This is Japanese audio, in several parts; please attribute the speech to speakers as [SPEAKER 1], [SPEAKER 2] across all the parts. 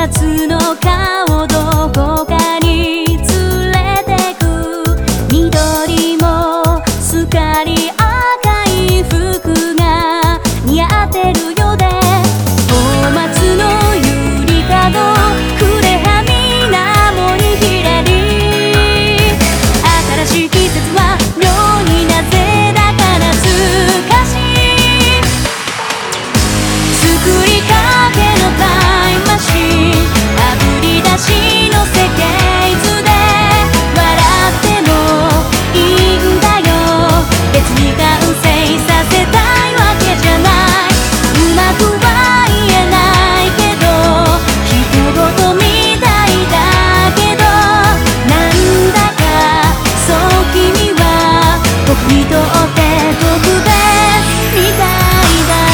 [SPEAKER 1] 松の顔どこかに連れてく緑もすっかり赤い服が似合ってるようで小松のゆりかごくれはみなもにひらり新しい季節は妙になぜだか懐かしい作りかけのタイムマシンあぶり出しの設計図で笑ってもいいんだよ別に完成させたいわけじゃないうまくは言えないけど人事みたいだけどなんだかそう君は僕にとって特別みたいだ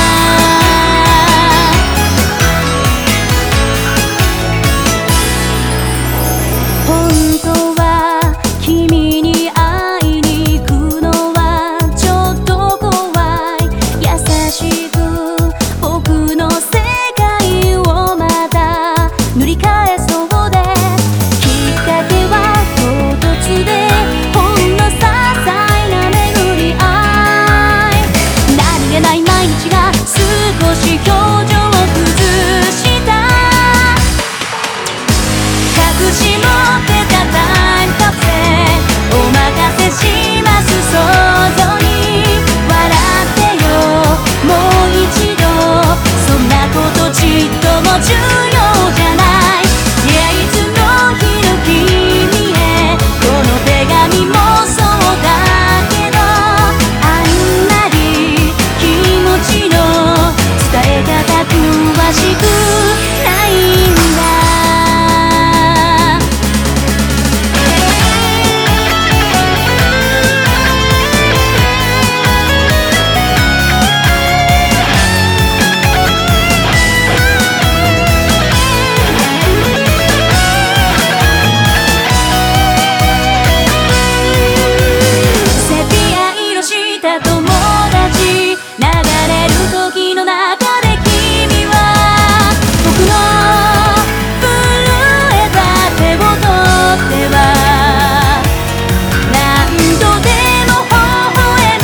[SPEAKER 1] 本当は君に会いに行くのはちょっと怖い優しく僕の世界をまた塗り替えそうできっかけは唐突でほんの些細な巡り合い何気ない毎日が少し表情を崩した隠し持ってたタイムカプセルお任せします想像に笑ってよもう一度そんなことちっとも重要じゃないいやいつの日の君へこの手紙もそうだけどあんまり気持ちの伝え方詳しくないんだセピア色した友達流れる時の中で君は僕の震えた手を取っては何度でも微笑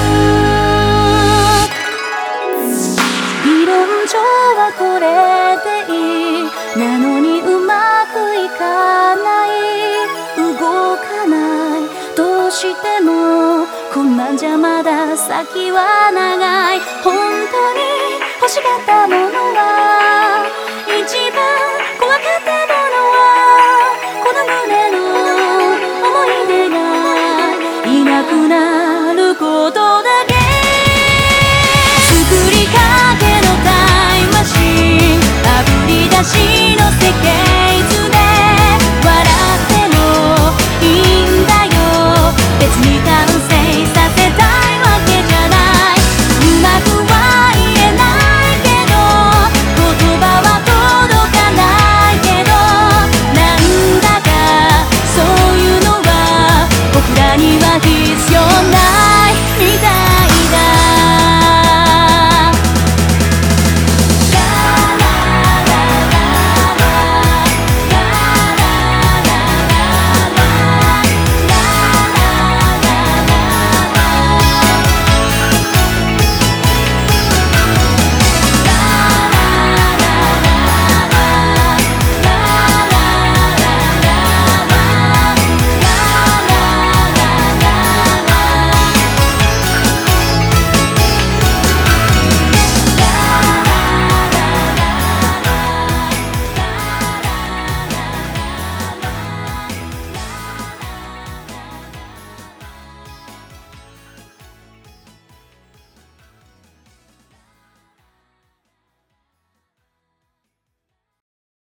[SPEAKER 1] む理論上はこれでいいなのにうまくいかない動かないどうしてもこんなんじゃまだ先は長い本当に欲しかったものは一番怖かったものはこの胸の思い出がいなくなることだけ作りかけのタイムマシンあぶり出し